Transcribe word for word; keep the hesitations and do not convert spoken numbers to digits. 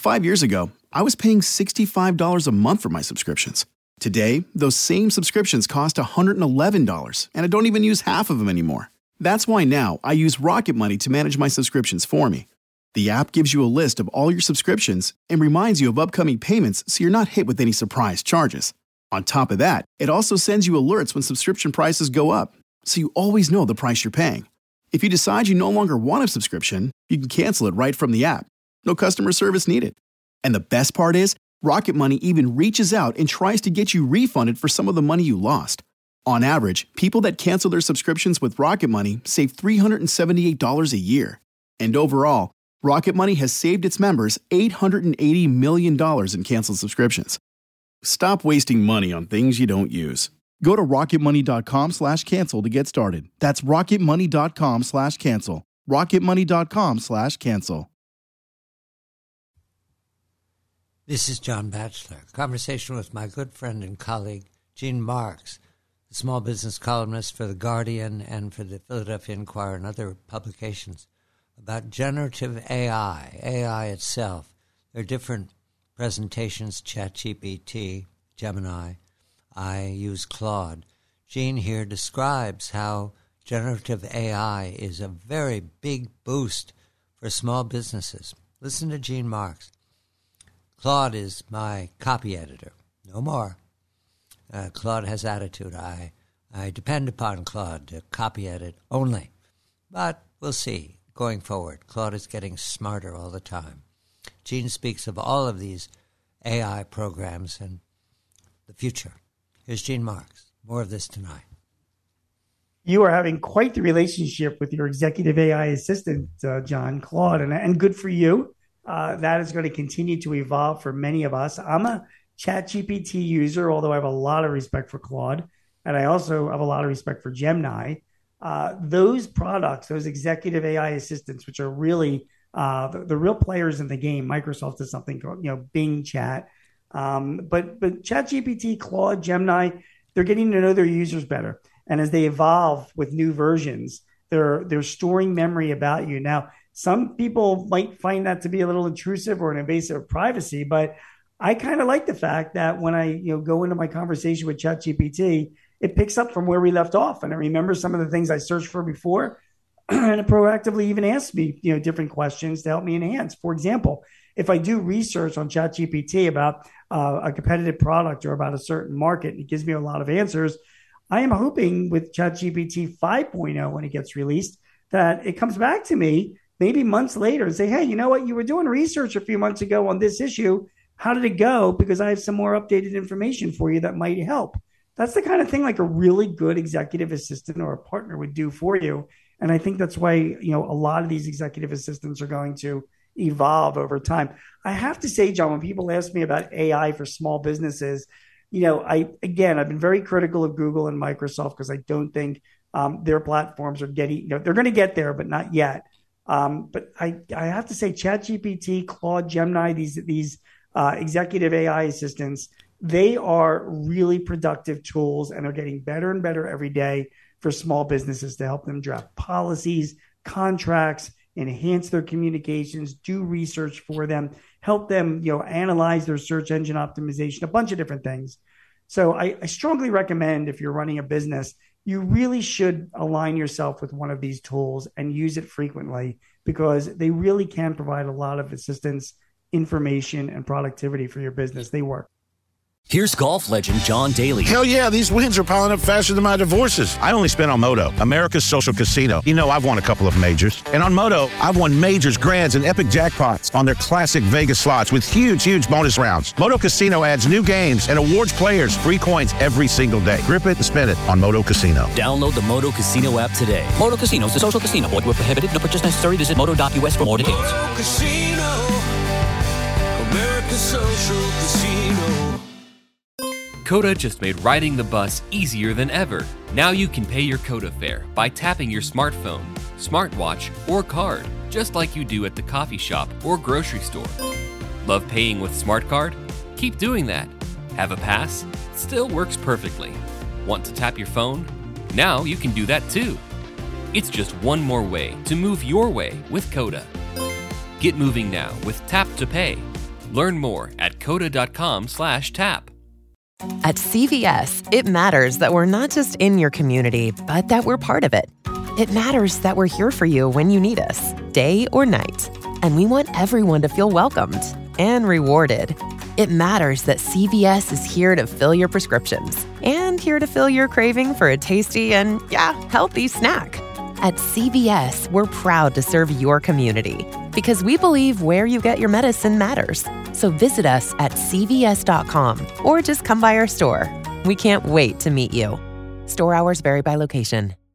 Five years ago, I was paying sixty-five dollars a month for my subscriptions. Today, those same subscriptions cost one hundred eleven dollars, and I don't even use half of them anymore. That's why now I use Rocket Money to manage my subscriptions for me. The app gives you a list of all your subscriptions and reminds you of upcoming payments so you're not hit with any surprise charges. On top of that, it also sends you alerts when subscription prices go up, so you always know the price you're paying. If you decide you no longer want a subscription, you can cancel it right from the app. No customer service needed. And the best part is, Rocket Money even reaches out and tries to get you refunded for some of the money you lost. On average, people that cancel their subscriptions with Rocket Money save three hundred seventy-eight dollars a year. And overall, Rocket Money has saved its members eight hundred eighty million dollars in canceled subscriptions. Stop wasting money on things you don't use. Go to rocketmoney.com slash cancel to get started. That's rocketmoney.com slash cancel. rocketmoney.com slash cancel. This is John Batchelor. Conversation with my good friend and colleague, Gene Marks, the small business columnist for The Guardian and for the Philadelphia Inquirer and other publications, about generative A I, A I itself. There are different presentations, ChatGPT, Gemini. I use Claude. Gene here describes how generative A I is a very big boost for small businesses. Listen to Gene Marks. Claude is my copy editor. No more. Uh, Claude has attitude. I, I depend upon Claude to copy edit only. But we'll see going forward. Claude is getting smarter all the time. Gene speaks of all of these A I programs and the future. Here's Gene Marks. More of this tonight. You are having quite the relationship with your executive A I assistant, uh, John, Claude, and, and good for you. Uh, that is going to continue to evolve for many of us. I'm a ChatGPT user, although I have a lot of respect for Claude, and I also have a lot of respect for Gemini. Uh, those products, those executive A I assistants, which are really uh, the, the real players in the game. Microsoft does something called, you know, Bing Chat. Um, but but ChatGPT, Claude, Gemini, they're getting to know their users better. And as they evolve with new versions, they're they're storing memory about you. Now, some people might find that to be a little intrusive or an invasive of privacy, but I kind of like the fact that when I you know go into my conversation with ChatGPT, it picks up from where we left off, and it remembers some of the things I searched for before, and it proactively even asks me you know different questions to help me enhance. For example, if I do research on ChatGPT about uh, a competitive product or about a certain market, and it gives me a lot of answers, I am hoping with ChatGPT five point oh, when it gets released, that it comes back to me maybe months later and say, hey, you know what? You were doing research a few months ago on this issue. How did it go? Because I have some more updated information for you that might help. That's the kind of thing like a really good executive assistant or a partner would do for you. And I think that's why, you know, a lot of these executive assistants are going to evolve over time. I have to say, John, when people ask me about A I for small businesses, you know, I, again, I've been very critical of Google and Microsoft because I don't think um, their platforms are getting, you know, they're going to get there, but not yet. Um, but I, I have to say ChatGPT, Claude, Gemini, these, these uh, executive A I assistants, they are really productive tools and are getting better and better every day for small businesses to help them draft policies, contracts, enhance their communications, do research for them, help them, you know, analyze their search engine optimization, a bunch of different things. So I, I strongly recommend if you're running a business, you really should align yourself with one of these tools and use it frequently because they really can provide a lot of assistance, information, and productivity for your business. They work. Here's golf legend John Daly. Hell yeah, these wins are piling up faster than my divorces. I only spent on Moto, America's social casino. You know, I've won a couple of majors. And on Moto, I've won majors, grands, and epic jackpots on their classic Vegas slots with huge, huge bonus rounds. Moto Casino adds new games and awards players free coins every single day. Grip it and spin it on Moto Casino. Download the Moto Casino app today. Moto Casino is a social casino. Void where prohibited. No purchase necessary. Visit moto dot u s for more details. Moto Casino, America's social casino. Coda just made riding the bus easier than ever. Now you can pay your Coda fare by tapping your smartphone, smartwatch, or card, just like you do at the coffee shop or grocery store. Love paying with SmartCard? Keep doing that. Have a pass? It still works perfectly. Want to tap your phone? Now you can do that too. It's just one more way to move your way with Coda. Get moving now with Tap to Pay. Learn more at coda.com slash tap. At C V S, it matters that we're not just in your community, but that we're part of it. It matters that we're here for you when you need us, day or night. And we want everyone to feel welcomed and rewarded. It matters that C V S is here to fill your prescriptions and here to fill your craving for a tasty and, yeah, healthy snack. At C V S, we're proud to serve your community because we believe where you get your medicine matters. So visit us at C V S dot com or just come by our store. We can't wait to meet you. Store hours vary by location.